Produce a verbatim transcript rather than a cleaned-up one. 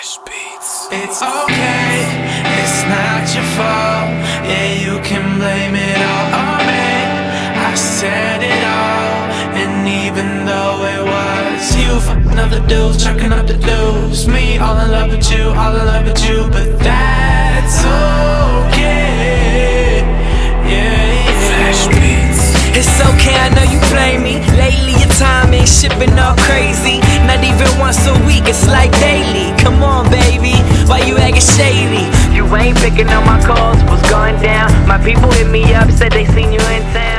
Fresh beats. It's okay, it's not your fault. Yeah, you can blame it all on me. I said it all, and even though it was you fucking up the dudes, chucking up the dudes, me all in love with you, all in love with you, but that's okay. Yeah, yeah. Fresh beats. It's okay, I know you blame me. Lately your time ain't shipping all crazy. Not even once a week, it's like daily. Come on, baby, why you acting shady? You ain't picking up my calls, what's going down? My people hit me up, said they seen you in town.